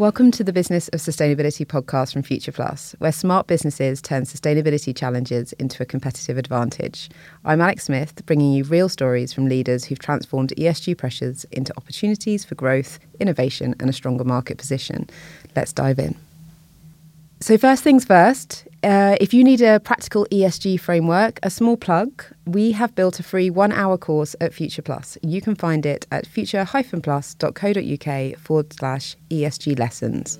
Welcome to the Business of Sustainability podcast from Future Plus, where smart businesses turn sustainability challenges into a competitive advantage. I'm Alex Smith, bringing you real stories from leaders who've transformed ESG pressures into opportunities for growth, innovation, and a stronger market position. Let's dive in. So first things first, if you need a practical ESG framework, a small plug, we have built a free 1-hour course at Future Plus. You can find it at future-plus.co.uk/ESG lessons.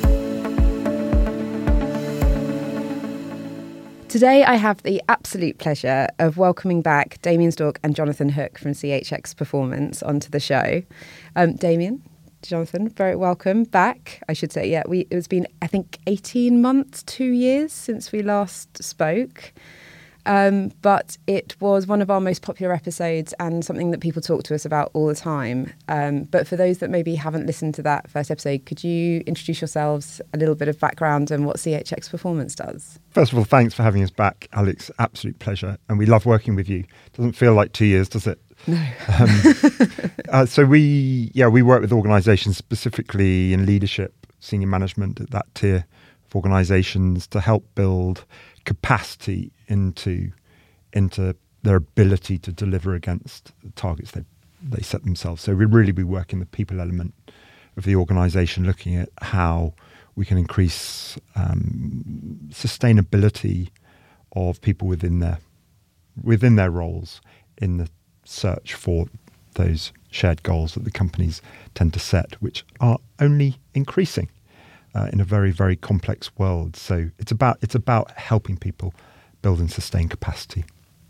Today, I have the absolute pleasure of welcoming back Damien Stork and Jonathan Hook from CHX Performance onto the show. Damien, Jonathan, very welcome back. I should say, it's been, I think, 18 months, 2 years since we last spoke. But it was one of our most popular episodes and something that people talk to us about all the time. But for those that maybe haven't listened to that first episode, could you introduce yourselves, a little bit of background and what CHX Performance does? First of all, thanks for having us back, Alex. Absolute pleasure. And we love working with you. Doesn't feel like 2 years, does it? No. So we work with organisations, specifically in leadership, senior management at that tier of organisations, to help build capacity into their ability to deliver against the targets they set themselves. So we really be working the people element of the organisation, looking at how we can increase sustainability of people within their roles in the search for those shared goals that the companies tend to set, which are only increasing in a very, very complex world. So it's about helping people build and sustain capacity.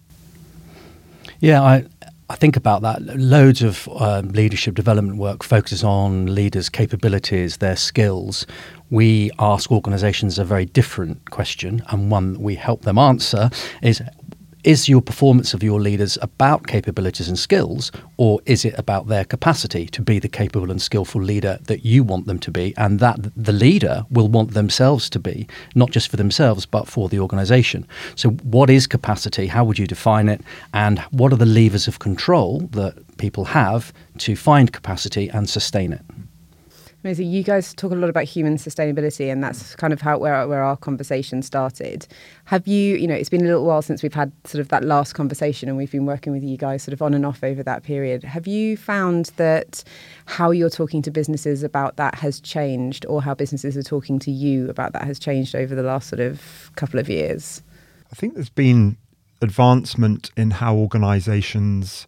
Yeah, I think about that. Loads of leadership development work focuses on leaders' capabilities, their skills. We ask organisations a very different question, and one we help them answer is your performance of your leaders about capabilities and skills, or is it about their capacity to be the capable and skillful leader that you want them to be, and that the leader will want themselves to be, not just for themselves, but for the organisation? So what is capacity? How would you define it? And what are the levers of control that people have to find capacity and sustain it? Amazing. You guys talk a lot about human sustainability, and that's kind of where our conversation started. Have you, it's been a little while since we've had sort of that last conversation, and we've been working with you guys sort of on and off over that period. Have you found that how you're talking to businesses about that has changed, or how businesses are talking to you about that has changed over the last sort of couple of years? I think there's been advancement in how organisations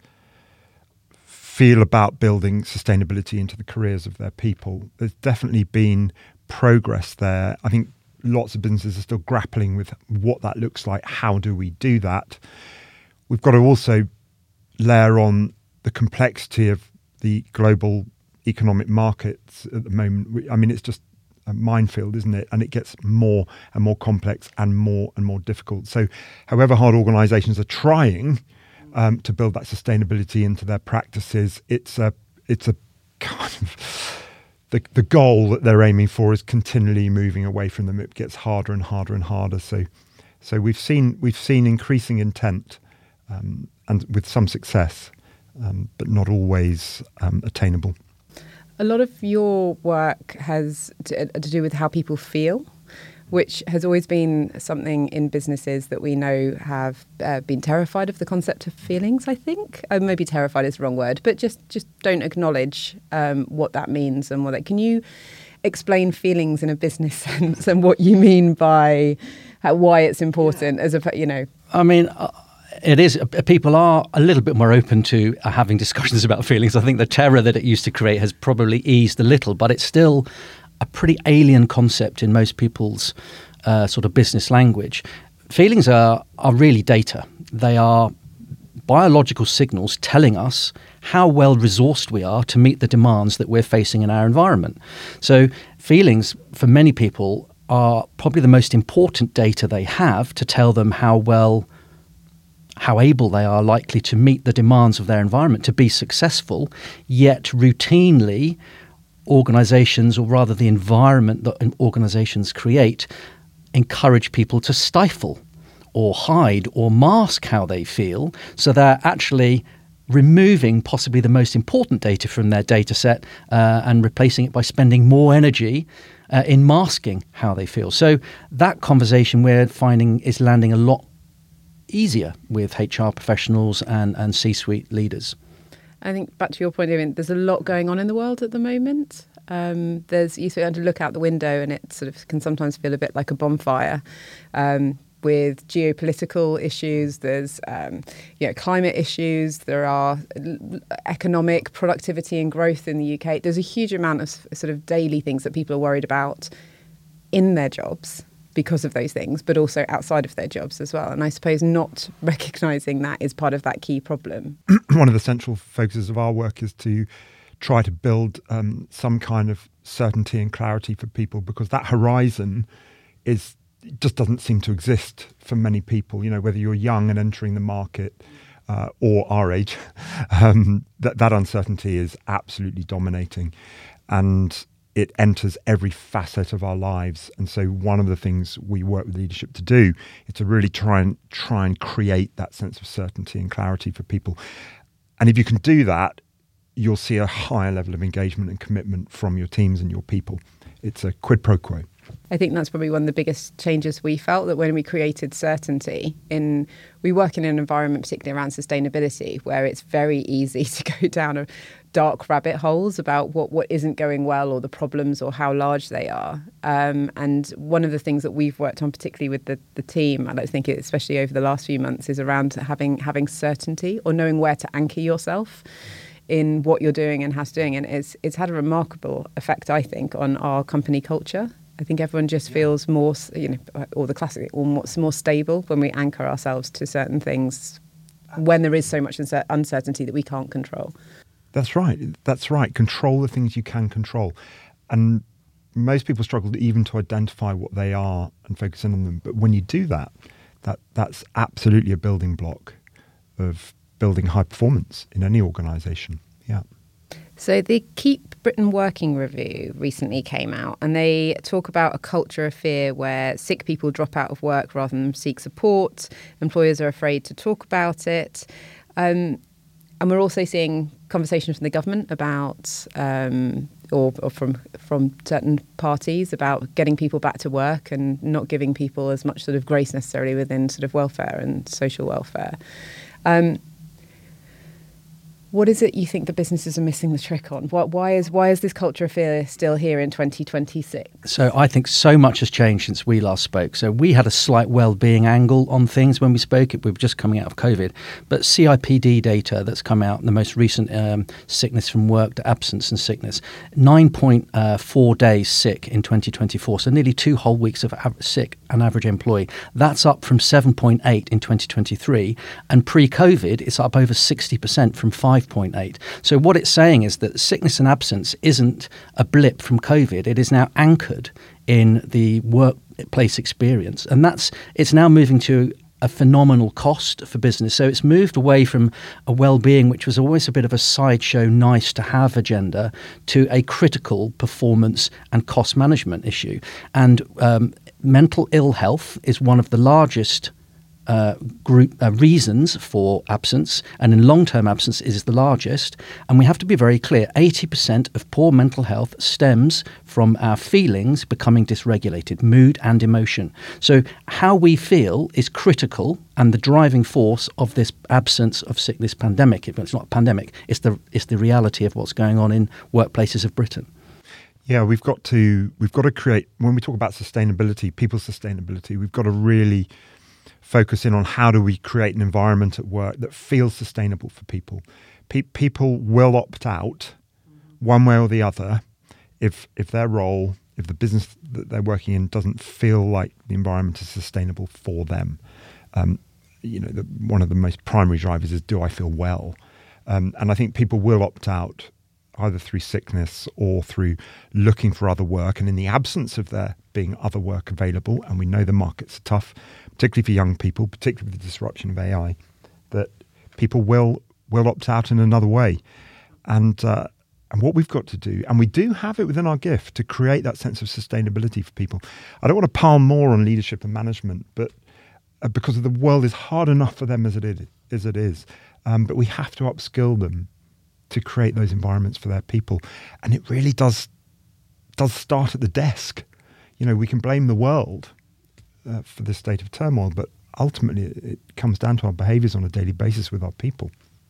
feel about building sustainability into the careers of their people. There's definitely been progress there. I think lots of businesses are still grappling with what that looks like. How do we do that? We've got to also layer on the complexity of the global economic markets at the moment. I mean, it's just a minefield, isn't it? And it gets more and more complex and more difficult. So however hard organisations are trying to build that sustainability into their practices, it's a kind of the goal that they're aiming for is continually moving away from them. It gets harder and harder and harder. So we've seen increasing intent and with some success, but not always attainable. A lot of your work has to do with how people feel, which has always been something in businesses that we know have been terrified of the concept of feelings, I think. Maybe terrified is the wrong word, but just don't acknowledge what that means and can you explain feelings in a business sense and what you mean by why it's important I mean, it is. People are a little bit more open to having discussions about feelings. I think the terror that it used to create has probably eased a little, but it's still a pretty alien concept in most people's sort of business language. Feelings are really data. They are biological signals telling us how well resourced we are to meet the demands that we're facing in our environment. So feelings, for many people, are probably the most important data they have to tell them how able they are likely to meet the demands of their environment to be successful, yet routinely organizations, or rather the environment that organizations create, encourage people to stifle or hide or mask how they feel, so they're actually removing possibly the most important data from their data set and replacing it by spending more energy in masking how they feel. So that conversation we're finding is landing a lot easier with HR professionals and C-suite leaders. I think back to your point, there's a lot going on in the world at the moment. You sort of look out the window and it sort of can sometimes feel a bit like a bonfire. With geopolitical issues, there's climate issues, there are economic productivity and growth in the UK. There's a huge amount of sort of daily things that people are worried about in their jobs because of those things, but also outside of their jobs as well. And I suppose not recognising that is part of that key problem. One of the central focuses of our work is to try to build some kind of certainty and clarity for people, because that horizon just doesn't seem to exist for many people. You know, whether you're young and entering the market or our age, that uncertainty is absolutely dominating, and it enters every facet of our lives. And so one of the things we work with leadership to do is to really try and create that sense of certainty and clarity for people. And if you can do that, you'll see a higher level of engagement and commitment from your teams and your people. It's a quid pro quo. I think that's probably one of the biggest changes we felt, that when we created certainty we work in an environment, particularly around sustainability, where it's very easy to go down a dark rabbit holes about what isn't going well, or the problems, or how large they are. And one of the things that we've worked on, particularly with the team, I think especially over the last few months, is around having certainty, or knowing where to anchor yourself in what you're doing and how to doing. And it's had a remarkable effect, I think, on our company culture. I think everyone just feels more, or the classic, or more stable when we anchor ourselves to certain things when there is so much uncertainty that we can't control. That's right. Control the things you can control. And most people struggle even to identify what they are and focus in on them. But when you do that's absolutely a building block of building high performance in any organisation. Yeah. So the Keep Britain Working review recently came out, and they talk about a culture of fear where sick people drop out of work rather than seek support. Employers are afraid to talk about it. And we're also seeing conversations from the government about, or from certain parties, about getting people back to work and not giving people as much sort of grace necessarily within sort of welfare and social welfare. What is it you think the businesses are missing the trick on? Why is this culture of fear still here in 2026? So I think so much has changed since we last spoke. So we had a slight well-being angle on things when we spoke. We were just coming out of COVID. But CIPD data that's come out, the most recent sickness from work to absence and sickness, 9.4 days sick in 2024. So nearly 2 whole weeks of sick, an average employee. That's up from 7.8 in 2023. And pre-COVID, it's up over 60% from 5.8. So what it's saying is that sickness and absence isn't a blip from COVID. It is now anchored in the workplace experience. And it's now moving to a phenomenal cost for business. So it's moved away from a well-being, which was always a bit of a sideshow, nice to have agenda, to a critical performance and cost management issue. And mental ill health is one of the largest reasons for absence, and in long-term absence is the largest. And we have to be very clear, 80% of poor mental health stems from our feelings becoming dysregulated, mood and emotion. So how we feel is critical and the driving force of this absence of sickness pandemic. If it's not a pandemic, it's the reality of what's going on in workplaces of Britain. Yeah, we've got to create, when we talk about sustainability, people's sustainability, we've got to really focus in on how do we create an environment at work that feels sustainable for people. People will opt out one way or the other if their role, if the business that they're working in doesn't feel like the environment is sustainable for them. One of the most primary drivers is, do I feel well? And I think people will opt out either through sickness or through looking for other work. And in the absence of there being other work available, and we know the markets are tough, particularly for young people, particularly with the disruption of AI, that people will opt out in another way. And what we've got to do, and we do have it within our gift, to create that sense of sustainability for people. I don't want to pile more on leadership and management, but because the world is hard enough for them as it is. but we have to upskill them to create those environments for their people. And it really does start at the desk. We can blame the world for this state of turmoil, but ultimately it comes down to our behaviours on a daily basis with our people.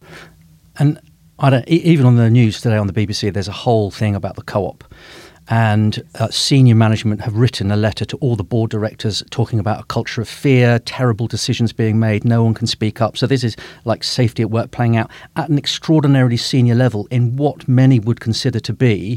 And even on the news today on the BBC, there's a whole thing about the co-op. And senior management have written a letter to all the board directors talking about a culture of fear, terrible decisions being made, no one can speak up. So this is like safety at work playing out at an extraordinarily senior level in what many would consider to be,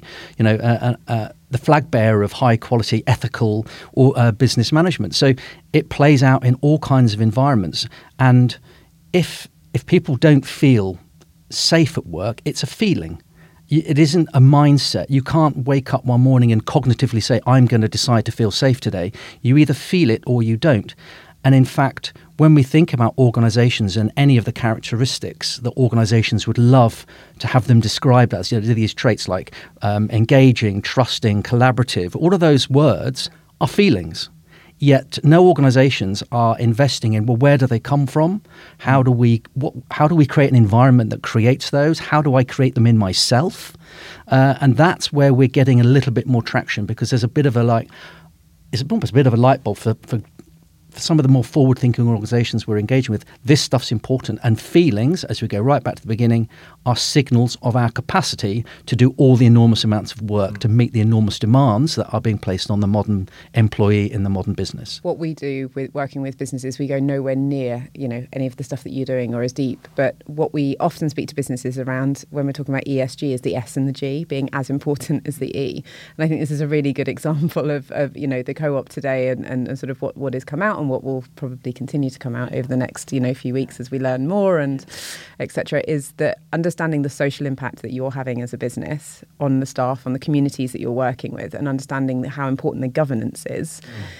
the flag bearer of high quality ethical or business management. So it plays out in all kinds of environments. And if people don't feel safe at work, it's a feeling. It isn't a mindset. You can't wake up one morning and cognitively say, I'm going to decide to feel safe today. You either feel it or you don't. And in fact, when we think about organizations and any of the characteristics that organizations would love to have them described as, these traits like engaging, trusting, collaborative, all of those words are feelings. Yet no organizations are investing in, well, where do they come from? How do we create an environment that creates those? How do I create them in myself? And that's where we're getting a little bit more traction, because there's a bit of it's almost a bit of a light bulb for some of the more forward-thinking organizations we're engaging with. This stuff's important, and feelings, as we go right back to the beginning, are signals of our capacity to do all the enormous amounts of work to meet the enormous demands that are being placed on the modern employee in the modern business. What we do with working with businesses, we go nowhere near, any of the stuff that you're doing or as deep. But what we often speak to businesses around when we're talking about ESG is the S and the G being as important as the E. And I think this is a really good example of the co-op today and sort of what has come out and what will probably continue to come out over the next few weeks as we learn more and etc. is that understanding the social impact that you're having as a business on the staff, on the communities that you're working with, and understanding how important the governance is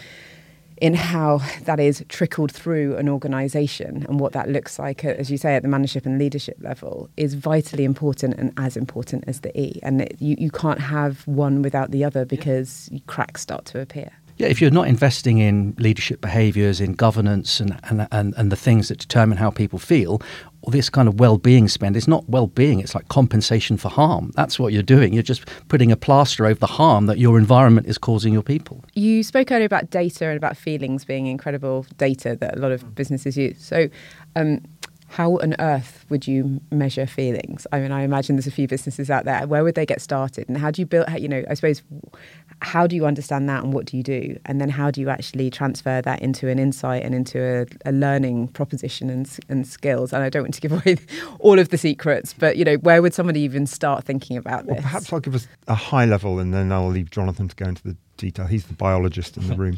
in how that is trickled through an organisation and what that looks like, as you say, at the management and leadership level is vitally important and as important as the E. And you can't have one without the other because cracks start to appear. Yeah, if you're not investing in leadership behaviours, in governance and the things that determine how people feel, or this kind of well-being spend, it's not well-being, it's like compensation for harm. That's what you're doing. You're just putting a plaster over the harm that your environment is causing your people. You spoke earlier about data and about feelings being incredible data that a lot of businesses use. So how on earth would you measure feelings? I mean, I imagine there's a few businesses out there. Where would they get started? And how do you build, I suppose, how do you understand that and what do you do? And then how do you actually transfer that into an insight and into a learning proposition and skills? And I don't want to give away all of the secrets, but, where would somebody even start thinking about this? Well, perhaps I'll give us a high level and then I'll leave Jonathan to go into the detail. He's the biologist in the room.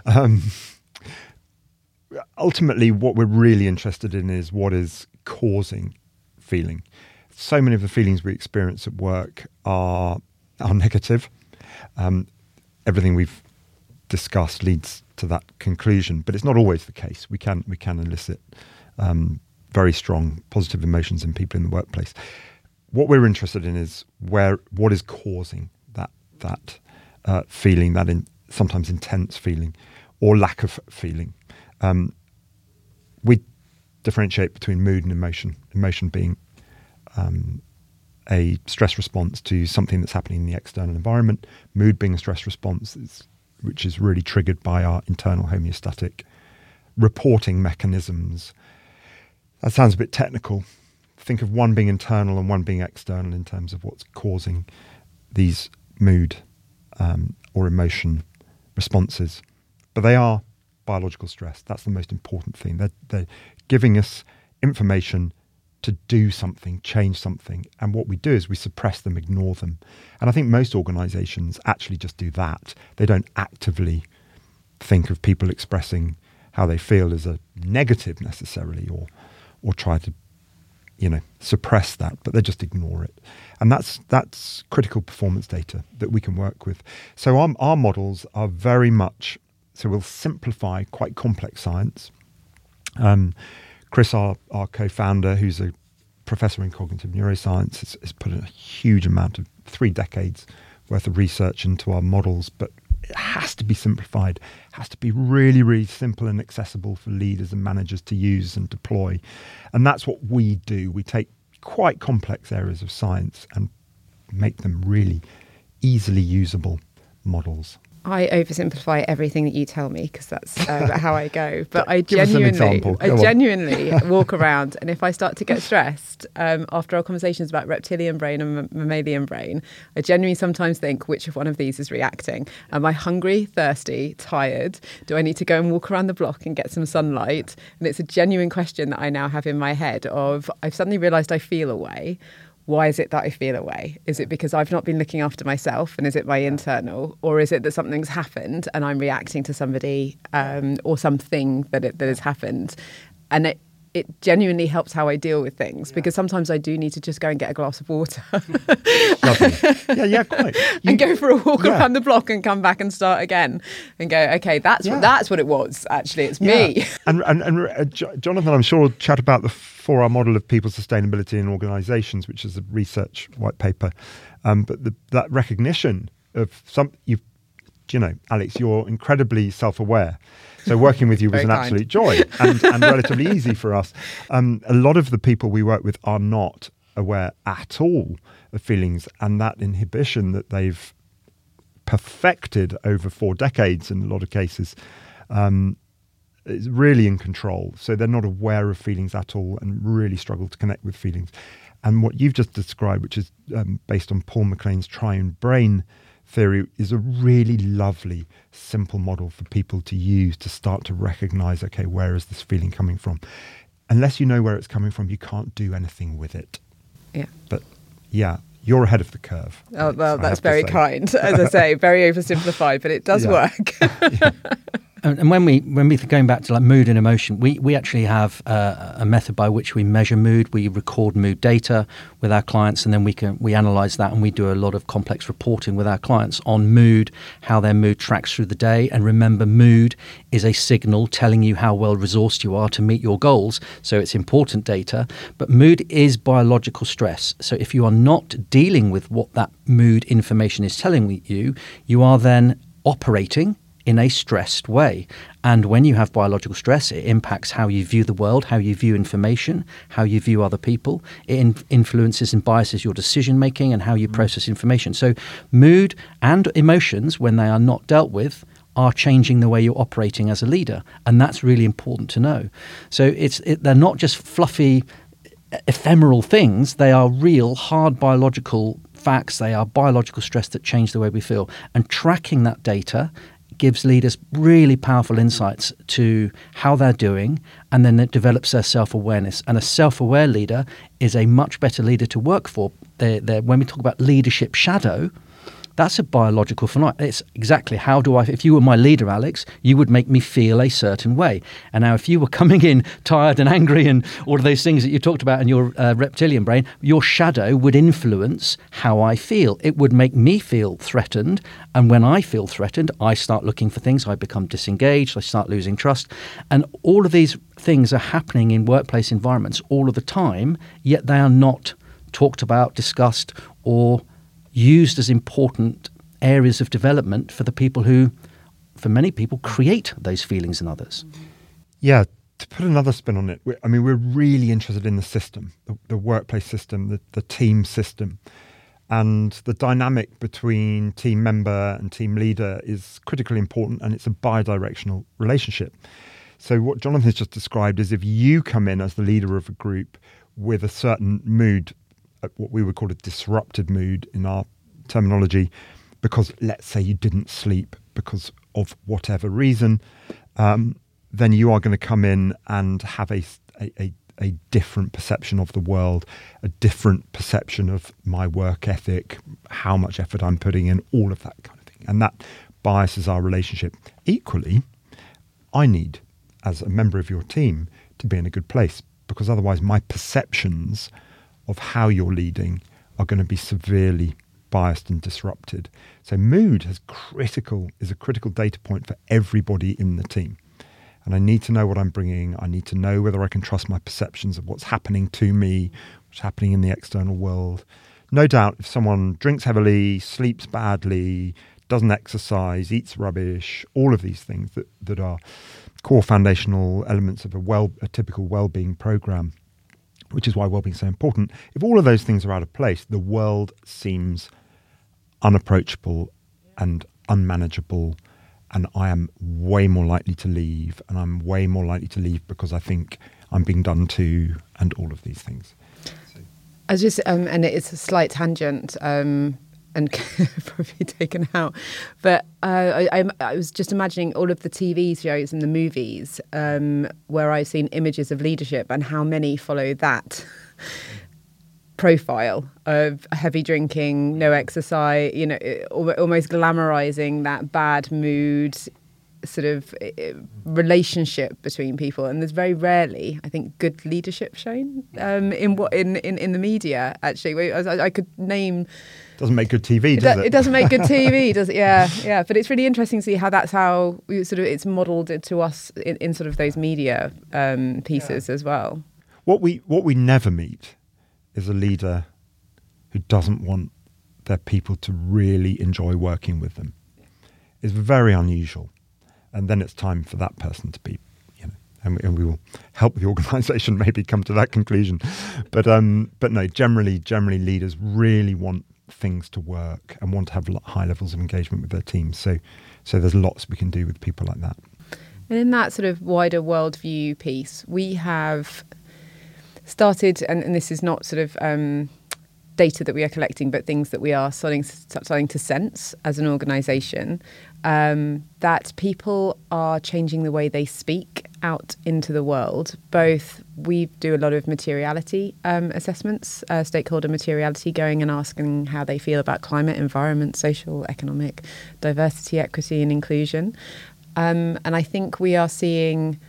Ultimately, what we're really interested in is what is causing feeling. So many of the feelings we experience at work are negative. Everything we've discussed leads to that conclusion, but it's not always the case. We can elicit very strong positive emotions in people in the workplace. What we're interested in is what is causing that feeling, sometimes intense feeling or lack of feeling. We differentiate between mood and emotion. Emotion being a stress response to something that's happening in the external environment. Mood being a stress response, which is really triggered by our internal homeostatic reporting mechanisms. That sounds a bit technical. Think of one being internal and one being external in terms of what's causing these mood or emotion responses. But they are biological stress. That's the most important thing. They're giving us information to do something, change something. And what we do is we suppress them, ignore them. And I think most organizations actually just do that. They don't actively think of people expressing how they feel as a negative necessarily or try to, suppress that, but they just ignore it. And that's critical performance data that we can work with. So our models are very much, so we'll simplify quite complex science. Chris, our co-founder, who's a professor in cognitive neuroscience, has put a huge amount of 3 decades worth of research into our models, but it has to be simplified. It has to be really, really simple and accessible for leaders and managers to use and deploy. And that's what we do. We take quite complex areas of science and make them really easily usable models. I oversimplify everything that you tell me because that's how I go. But I Give us an example. genuinely walk around, and if I start to get stressed after our conversations about reptilian brain and mammalian brain, I genuinely sometimes think, which of one of these is reacting? Am I hungry, thirsty, tired? Do I need to go and walk around the block and get some sunlight? And it's a genuine question that I now have in my head of, I've suddenly realised I feel away. Why is it that I feel away? Is it because I've not been looking after myself, and is it my internal? Or is it that something's happened and I'm reacting to somebody or something that has happened? And it genuinely helps how I deal with things, because sometimes I do need to just go and get a glass of water. Lovely. Yeah, quite. And go for a walk around the block and come back and start again and go, okay, that's what it was. Actually, it's me. And Jonathan, I'm sure, will chat about the 4R model of people sustainability in organisations, which is a research white paper. But that recognition of Alex, you're incredibly self-aware. So working with you was an absolute joy and relatively easy for us. A lot of the people we work with are not aware at all of feelings, and that inhibition that they've perfected over 4 decades in a lot of cases is really in control. So they're not aware of feelings at all and really struggle to connect with feelings. And what you've just described, which is based on Paul MacLean's triune brain theory, is a really lovely, simple model for people to use to start to recognize, okay, where is this feeling coming from? Unless you know where it's coming from, you can't do anything with it. Yeah. But yeah, you're ahead of the curve. Oh, well, that's very kind. As I say, very oversimplified, but it does work. And when we going back to like mood and emotion, we actually have a method by which we measure mood. We record mood data with our clients, and then we analyze that, and we do a lot of complex reporting with our clients on mood, how their mood tracks through the day. And remember, mood is a signal telling you how well resourced you are to meet your goals. So it's important data. But mood is biological stress. So if you are not dealing with what that mood information is telling you, you are then operating in a stressed way. And when you have biological stress, it impacts how you view the world, how you view information, how you view other people. It influences and biases your decision making and how you process information. So mood and emotions, when they are not dealt with, are changing the way you're operating as a leader. And that's really important to know. So they're not just fluffy, ephemeral things. They are real, hard biological facts. They are biological stress that change the way we feel. And tracking that data gives leaders really powerful insights to how they're doing, and then it develops their self-awareness. And a self-aware leader is a much better leader to work for. When we talk about leadership shadow, that's a biological phenomenon. It's exactly if you were my leader, Alex, you would make me feel a certain way. And now if you were coming in tired and angry and all of those things that you talked about in your reptilian brain, your shadow would influence how I feel. It would make me feel threatened. And when I feel threatened, I start looking for things. I become disengaged. I start losing trust. And all of these things are happening in workplace environments all of the time, yet they are not talked about, discussed, or used as important areas of development for the people who, for many people, create those feelings in others. Yeah, to put another spin on it, we're really interested in the system, the workplace system, the team system. And the dynamic between team member and team leader is critically important, and it's a bi-directional relationship. So what Jonathan has just described is if you come in as the leader of a group with a certain mood, what we would call a disrupted mood in our terminology, because let's say you didn't sleep because of whatever reason, then you are going to come in and have a different perception of the world, a different perception of my work ethic, how much effort I'm putting in, all of that kind of thing. And that biases our relationship. Equally, I need, as a member of your team, to be in a good place, because otherwise my perceptions of how you're leading are going to be severely biased and disrupted. So mood is a critical data point for everybody in the team. And I need to know what I'm bringing. I need to know whether I can trust my perceptions of what's happening to me, what's happening in the external world. No doubt, if someone drinks heavily, sleeps badly, doesn't exercise, eats rubbish, all of these things that are core foundational elements of a typical well-being program, which is why well-being is so important. If all of those things are out of place, the world seems unapproachable and unmanageable, and I am way more likely to leave, and I'm way more likely to leave because I think I'm being done to, and all of these things. I was just, and it's a slight tangent, and probably taken out, but I was just imagining all of the TV shows and the movies where I've seen images of leadership and how many follow that profile of heavy drinking, no exercise, almost glamorizing that bad mood sort of relationship between people, and there's very rarely, I think, good leadership shown in the media. Actually, I could name. Doesn't make good TV, does it? It doesn't make good TV, does it? Yeah. But it's really interesting to see how that's how it's modelled to us in sort of those media pieces as well. What we never meet is a leader who doesn't want their people to really enjoy working with them. It's very unusual. And then it's time for that person to be, and we will help the organisation maybe come to that conclusion. But no, generally leaders really want things to work and want to have high levels of engagement with their teams. So there's lots we can do with people like that. And in that sort of wider worldview piece, we have started, and this is not sort of data that we are collecting, but things that we are starting to sense as an organisation, that people are changing the way they speak out into the world. Both, we do a lot of materiality assessments, stakeholder materiality, going and asking how they feel about climate, environment, social, economic, diversity, equity and inclusion. And I think we are seeing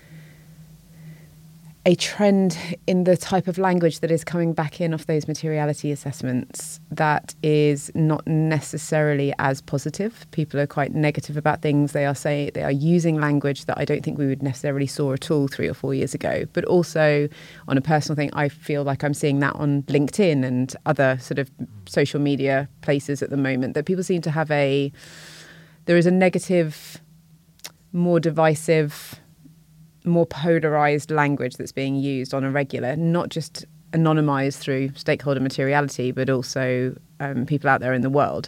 a trend in the type of language that is coming back in off those materiality assessments that is not necessarily as positive. People are quite negative about things. They are using language that I don't think we would necessarily saw at all 3 or 4 years ago. But also on a personal thing, I feel like I'm seeing that on LinkedIn and other sort of social media places at the moment, that people seem to have there is a negative, more divisive, more polarised language that's being used on a regular, not just anonymised through stakeholder materiality, but also people out there in the world.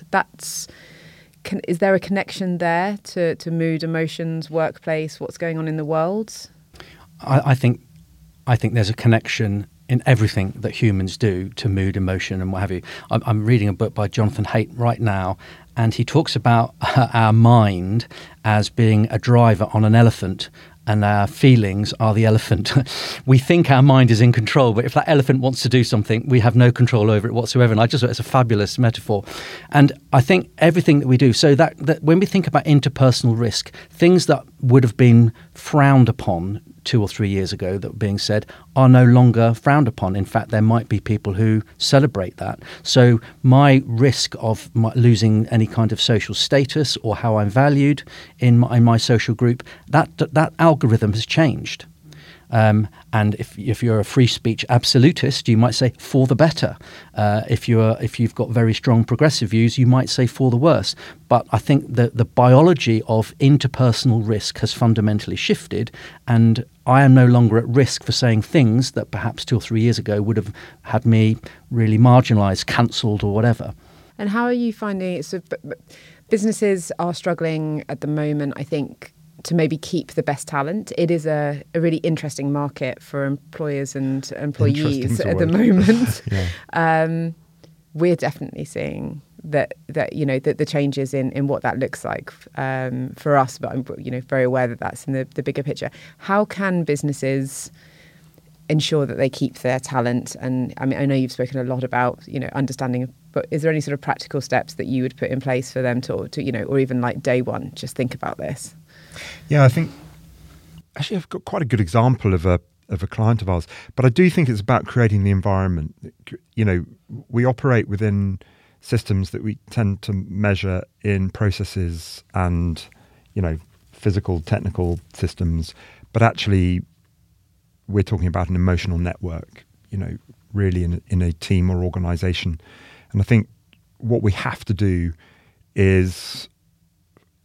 Is there a connection there to mood, emotions, workplace, what's going on in the world? I think there's a connection in everything that humans do to mood, emotion and what have you. I'm reading a book by Jonathan Haidt right now, and he talks about our mind as being a driver on an elephant, and our feelings are the elephant. We think our mind is in control, but if that elephant wants to do something, we have no control over it whatsoever. And I just thought it's a fabulous metaphor. And I think everything that we do, so that when we think about interpersonal risk, things that would have been frowned upon 2 or 3 years ago that were being said are no longer frowned upon. In fact, there might be people who celebrate that. So my risk of losing any kind of social status or how I'm valued in my social group, that algorithm has changed. And if you're a free speech absolutist, you might say for the better. If you've got very strong progressive views, you might say for the worse. But I think that the biology of interpersonal risk has fundamentally shifted, and I am no longer at risk for saying things that perhaps 2 or 3 years ago would have had me really marginalised, cancelled or whatever. And how are you finding it? So businesses are struggling at the moment, I think, to maybe keep the best talent. It is a really interesting market for employers and employees at the moment. Yeah. We're definitely seeing that the changes in what that looks like for us, but I'm very aware that that's in the bigger picture. How can businesses ensure that they keep their talent? And I mean, I know you've spoken a lot about understanding, but is there any sort of practical steps that you would put in place for them to or even like day one, just think about this? Yeah, I think actually I've got quite a good example of a client of ours, but I do think it's about creating the environment. We operate within systems that we tend to measure in processes and physical, technical systems, but actually we're talking about an emotional network, really in a team or organisation. And I think what we have to do is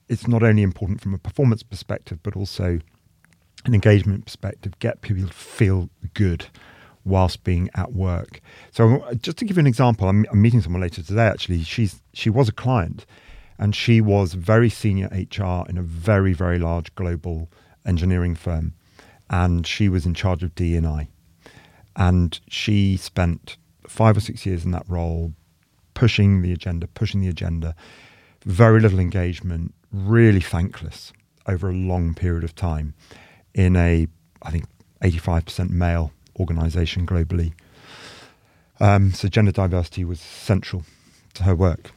it's not only important from a performance perspective, but also an engagement perspective, get people to feel good whilst being at work. So just to give you an example, I'm meeting someone later today, actually. She was a client, and she was very senior HR in a very, very large global engineering firm. And she was in charge of D&I. And she spent 5 or 6 years in that role, pushing the agenda, very little engagement, really thankless over a long period of time in a, I think, 85% male organisation globally. So gender diversity was central to her work.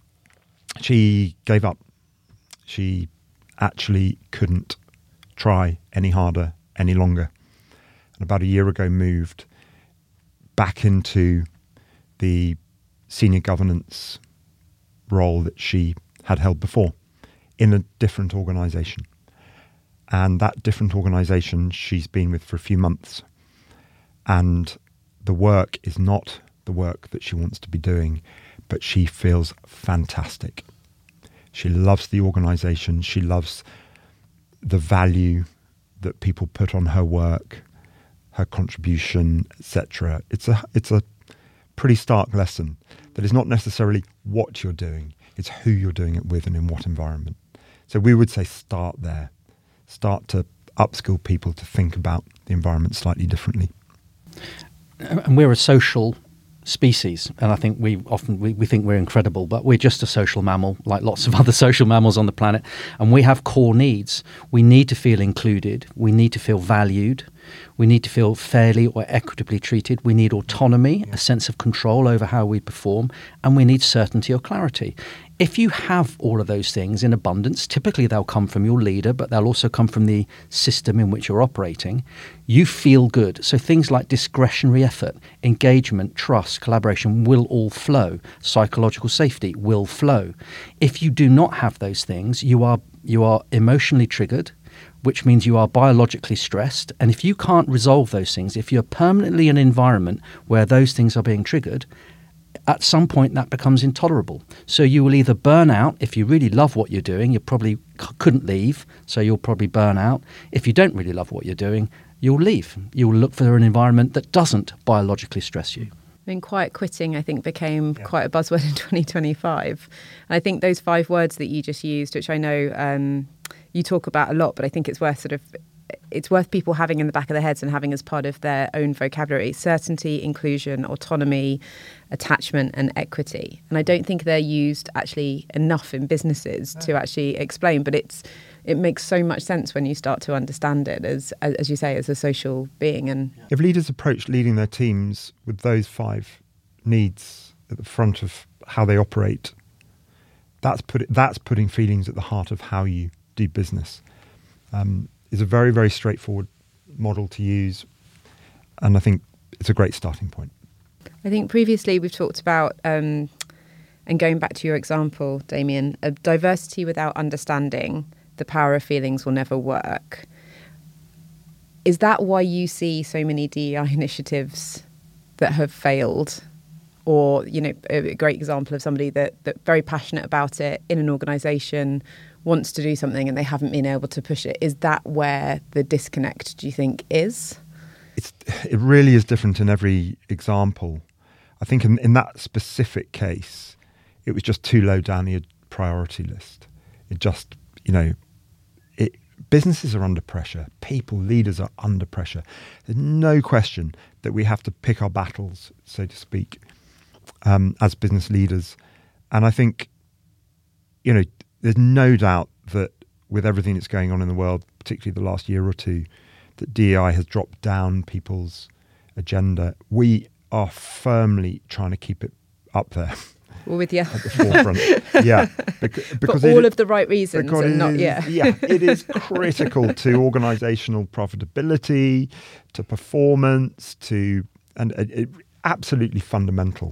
She gave up. She actually couldn't try any harder, any longer. And about a year ago moved back into the senior governance role that she had held before in a different organisation. And that different organisation she's been with for a few months. And the work is not the work that she wants to be doing, but she feels fantastic. She loves the organisation. She loves the value that people put on her work, her contribution, etc. It's a pretty stark lesson that is not necessarily what you're doing, it's who you're doing it with and in what environment. So we would say start there. Start to upskill people to think about the environment slightly differently. And we're a social species, and I think we think we're incredible, but we're just a social mammal, like lots of other social mammals on the planet, and we have core needs. We need to feel included. We need to feel valued. We need to feel fairly or equitably treated. We need autonomy, a sense of control over how we perform, and we need certainty or clarity. If you have all of those things in abundance, typically they'll come from your leader, but they'll also come from the system in which you're operating. You feel good. So things like discretionary effort, engagement, trust, collaboration will all flow. Psychological safety will flow. If you do not have those things, you are emotionally triggered, which means you are biologically stressed. And if you can't resolve those things, if you're permanently in an environment where those things are being triggered, at some point that becomes intolerable. So you will either burn out. If you really love what you're doing, you probably couldn't leave, so you'll probably burn out. If you don't really love what you're doing, you'll leave. You'll look for an environment that doesn't biologically stress you. I mean, quiet quitting, I think, became quite a buzzword in 2025. And I think those 5 words that you just used, which I know you talk about a lot, but I think it's worth people having in the back of their heads and having as part of their own vocabulary: certainty, inclusion, autonomy, attachment, and equity. And I don't think they're used actually enough in businesses to actually explain, but it makes so much sense when you start to understand it as you say, as a social being. And if leaders approach leading their teams with those 5 needs at the front of how they operate, that's putting feelings at the heart of how you do business. Is a very, very straightforward model to use, and I think it's a great starting point. I think previously we've talked about, and going back to your example, Damien, of diversity without understanding the power of feelings will never work. Is that why you see so many DEI initiatives that have failed? Or, a great example of somebody that very passionate about it in an organisation, wants to do something and they haven't been able to push it. Is that where the disconnect, do you think, is? It really is different in every example. I think in that specific case, it was just too low down the priority list. It just, businesses are under pressure. People, leaders are under pressure. There's no question that we have to pick our battles, so to speak, as business leaders. And I think, there's no doubt that with everything that's going on in the world, particularly the last year or two, that DEI has dropped down people's agenda. We are firmly trying to keep it up there. Well, with you. At the forefront. Yeah. Because for all of the right reasons. It is critical to organisational profitability, to performance, and it absolutely fundamental.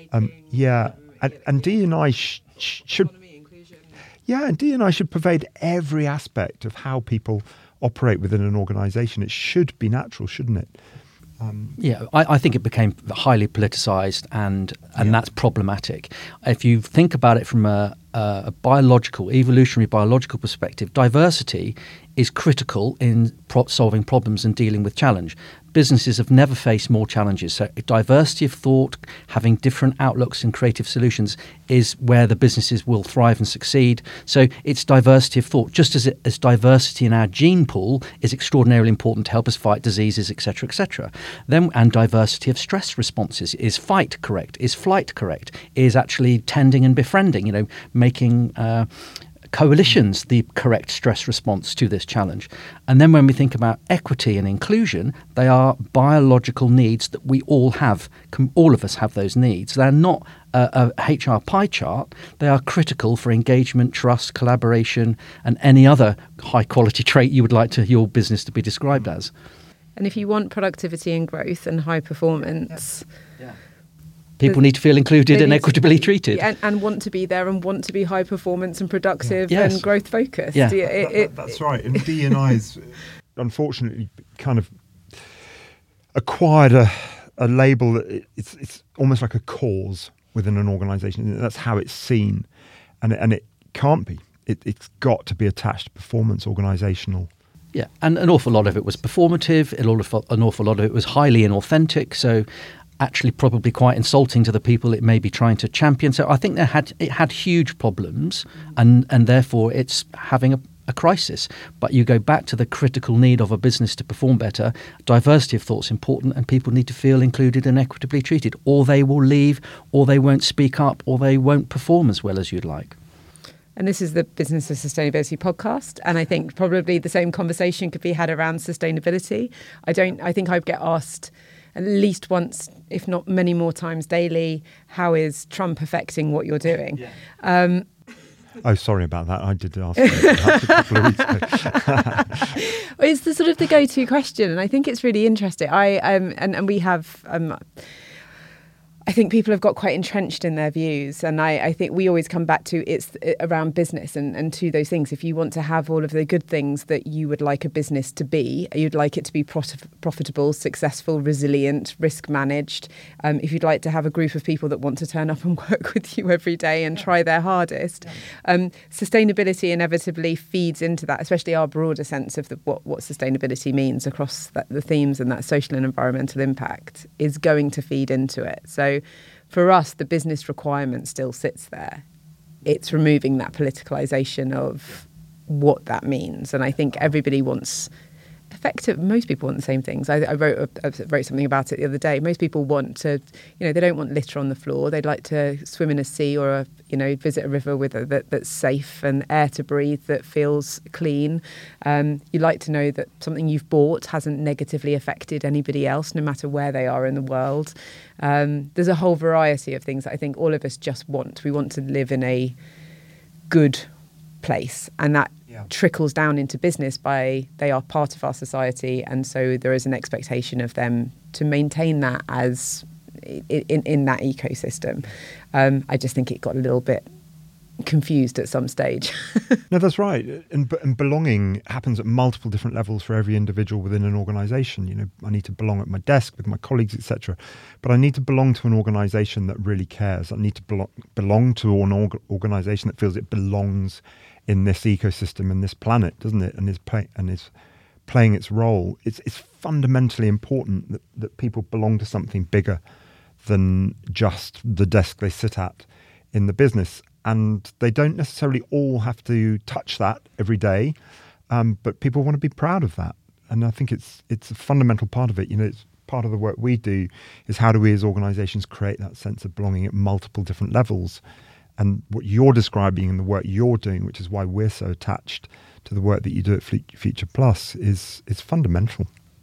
And D&I should... Yeah, and D&I should pervade every aspect of how people operate within an organisation. It should be natural, shouldn't it? I think it became highly politicized, and that's problematic. If you think about it from a evolutionary biological perspective, diversity is critical in solving problems and dealing with challenge. Businesses have never faced more challenges. So diversity of thought, having different outlooks and creative solutions is where the businesses will thrive and succeed. So it's diversity of thought, just as diversity in our gene pool is extraordinarily important to help us fight diseases, etc., etc. And diversity of stress responses. Is fight correct? Is flight correct? Is actually tending and befriending, making coalitions the correct stress response to this challenge. And then when we think about equity and inclusion, they are biological needs that we all have. All of us have those needs. They're not a HR pie chart. They are critical for engagement, trust, collaboration, and any other high quality trait you would like your business to be described as. And if you want productivity and growth and high performance... People need to feel included and equitably treated. And want to be there and want to be high performance and productive and growth focused. Yeah. That's right. And D&I's unfortunately kind of acquired a label that it's almost like a cause within an organisation. That's how it's seen. And it can't be. It's got to be attached to performance, organisational. Yeah, and an awful lot of it was performative. An awful lot of it was highly inauthentic. So actually probably quite insulting to the people it may be trying to champion. So I think it had huge problems, and therefore it's having a crisis. But you go back to the critical need of a business to perform better. Diversity of thought's important, and people need to feel included and equitably treated, or they will leave, or they won't speak up, or they won't perform as well as you'd like. And this is the Business of Sustainability podcast. And I think probably the same conversation could be had around sustainability. I think I get asked at least once, if not many more times daily, how is Trump affecting what you're doing? Yeah. Oh, sorry about that. I did ask that a couple of weeks ago. It's the sort of the go-to question, and I think it's really interesting. And we have. I think people have got quite entrenched in their views, and I think we always come back to it's around business and to those things. If you want to have all of the good things that you would like a business to be, you'd like it to be profitable, successful, resilient, risk managed. If you'd like to have a group of people that want to turn up and work with you every day and try their hardest, sustainability inevitably feeds into that, especially our broader sense of what sustainability means across the themes, and that social and environmental impact is going to feed into it. So for us, the business requirement still sits there. It's removing that politicalisation of what that means. And I think everybody wants most people want the same things. I wrote something about it the other day. Most people want to, they don't want litter on the floor. They'd like to swim in a sea or visit a river that's safe, and air to breathe that feels clean. You like to know that something you've bought hasn't negatively affected anybody else, no matter where they are in the world. There's a whole variety of things that I think all of us just want. We want to live in a good place, and that trickles down into business they are part of our society, and so there is an expectation of them to maintain that as in that ecosystem. I just think it got a little bit confused at some stage. No, that's right. And belonging happens at multiple different levels for every individual within an organisation. I need to belong at my desk with my colleagues, etc. But I need to belong to an organisation that really cares. I need to belong to an organisation that feels it belongs in this ecosystem and this planet, doesn't it? And is playing its role. It's fundamentally important that people belong to something bigger than just the desk they sit at in the business. And they don't necessarily all have to touch that every day, but people want to be proud of that. And I think it's a fundamental part of it. It's part of the work we do is how do we as organisations create that sense of belonging at multiple different levels. And what you're describing and the work you're doing, which is why we're so attached to the work that you do at Future Plus, is fundamental.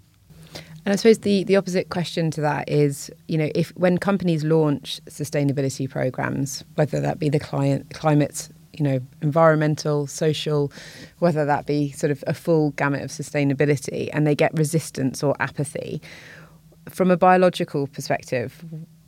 And I suppose the opposite question to that is, when companies launch sustainability programs, whether that be the climate, environmental, social, whether that be sort of a full gamut of sustainability, and they get resistance or apathy, from a biological perspective,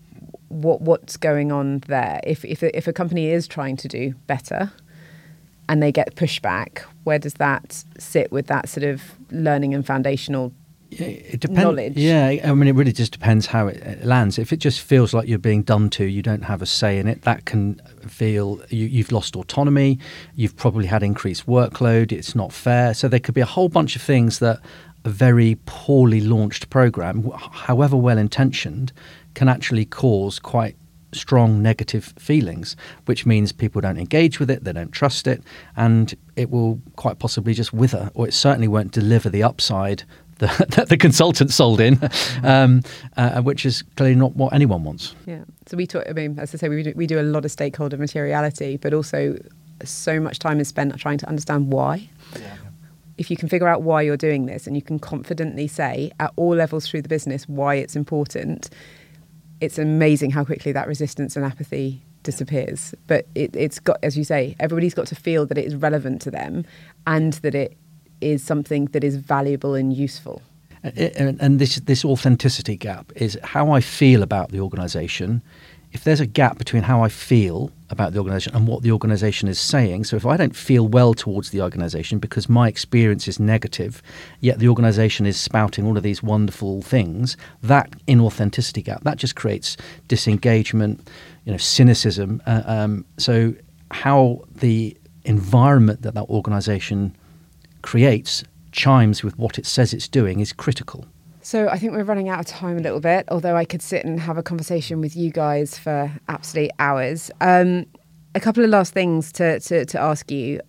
what's going on there? If a company is trying to do better and they get pushback, where does that sit with that sort of learning and foundational It depends. knowledge? Yeah, I mean, it really just depends how it lands. If it just feels like you're being done to, you don't have a say in it, that can feel you've lost autonomy, you've probably had increased workload, it's not fair. So there could be a whole bunch of things that a very poorly launched program, however well-intentioned, can actually cause quite strong negative feelings, which means people don't engage with it, they don't trust it, and it will quite possibly just wither, or it certainly won't deliver the upside that the consultant sold in, which is clearly not what anyone wants. Yeah. So we talk, I mean, as I say, we do a lot of stakeholder materiality, but also so much time is spent trying to understand why. Yeah. If you can figure out why you're doing this and you can confidently say at all levels through the business why it's important, it's amazing how quickly that resistance and apathy disappears. But it's got, as you say, everybody's got to feel that it is relevant to them and that it is something that is valuable and useful. And this authenticity gap is how I feel about the organisation. If there's a gap between how I feel about the organisation and what the organisation is saying, so if I don't feel well towards the organisation because my experience is negative, yet the organisation is spouting all of these wonderful things, that inauthenticity gap, that just creates disengagement, cynicism. So how the environment that organisation creates chimes with what it says it's doing is critical. So I think we're running out of time a little bit, although I could sit and have a conversation with you guys for absolute hours. A couple of last things to ask you.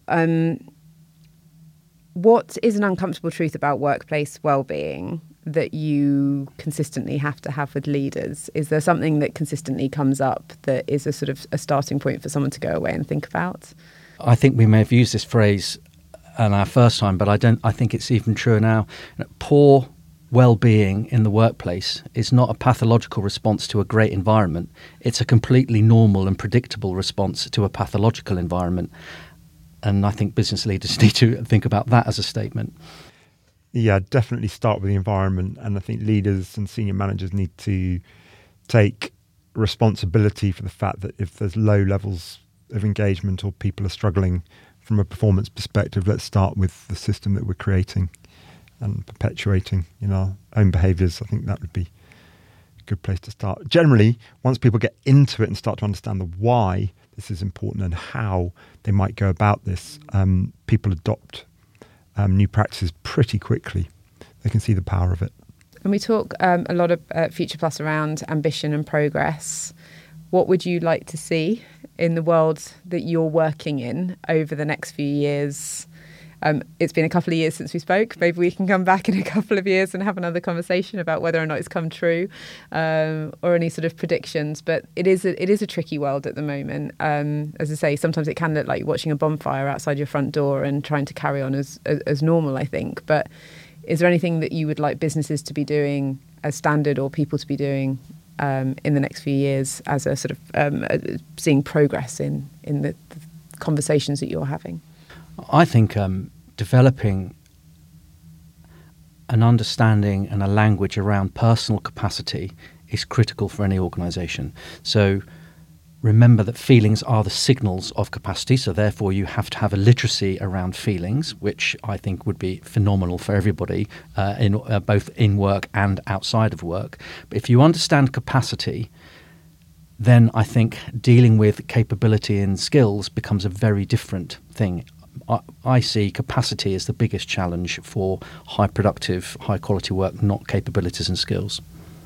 What is an uncomfortable truth about workplace well-being that you consistently have to have with leaders? Is there something that consistently comes up that is a sort of a starting point for someone to go away and think about? I think we may have used this phrase on our first time, but I think it's even truer now. Poor well-being in the workplace is not a pathological response to a great environment. It's a completely normal and predictable response to a pathological environment. And I think business leaders need to think about that as a statement. Yeah, definitely start with the environment. And I think leaders and senior managers need to take responsibility for the fact that if there's low levels of engagement or people are struggling from a performance perspective, let's start with the system that we're creating and perpetuating in our own behaviours. I think that would be a good place to start. Generally, once people get into it and start to understand the why this is important and how they might go about this, people adopt new practices pretty quickly. They can see the power of it. And we talk a lot of Future Plus around ambition and progress. What would you like to see in the world that you're working in over the next few years? It's been a couple of years since we spoke. Maybe we can come back in a couple of years and have another conversation about whether or not it's come true, or any sort of predictions. But it is a tricky world at the moment. As I say, sometimes it can look like watching a bonfire outside your front door and trying to carry on as normal, I think. But is there anything that you would like businesses to be doing as standard or people to be doing in the next few years as a sort of seeing progress in the conversations that you're having? I think developing an understanding and a language around personal capacity is critical for any organisation. So remember that feelings are the signals of capacity, so therefore you have to have a literacy around feelings, which I think would be phenomenal for everybody, both in work and outside of work. But if you understand capacity, then I think dealing with capability and skills becomes a very different thing. I see capacity as the biggest challenge for high productive, high quality work, not capabilities and skills.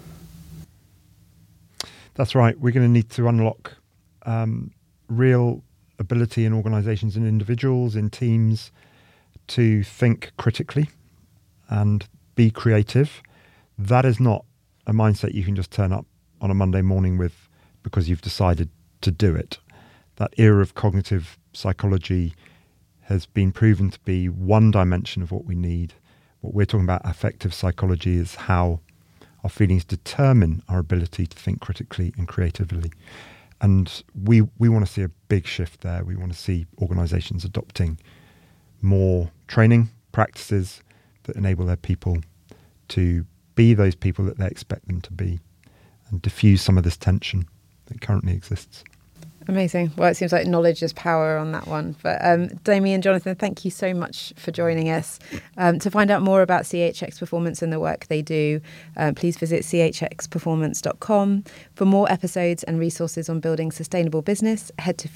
That's right. We're going to need to unlock real ability in organisations and individuals, in teams, to think critically and be creative. That is not a mindset you can just turn up on a Monday morning with because you've decided to do it. That era of cognitive psychology has been proven to be one dimension of what we need. What we're talking about, affective psychology, is how our feelings determine our ability to think critically and creatively. And we want to see a big shift there. We want to see organisations adopting more training practices that enable their people to be those people that they expect them to be and diffuse some of this tension that currently exists. Amazing. Well, it seems like knowledge is power on that one. But Damien, Jonathan, thank you so much for joining us. To find out more about CHX Performance and the work they do, please visit chxperformance.com. For more episodes and resources on building sustainable business, head to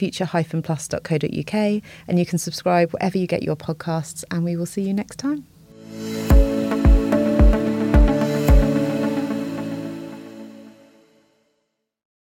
future-plus.co.uk, and you can subscribe wherever you get your podcasts, and we will see you next time.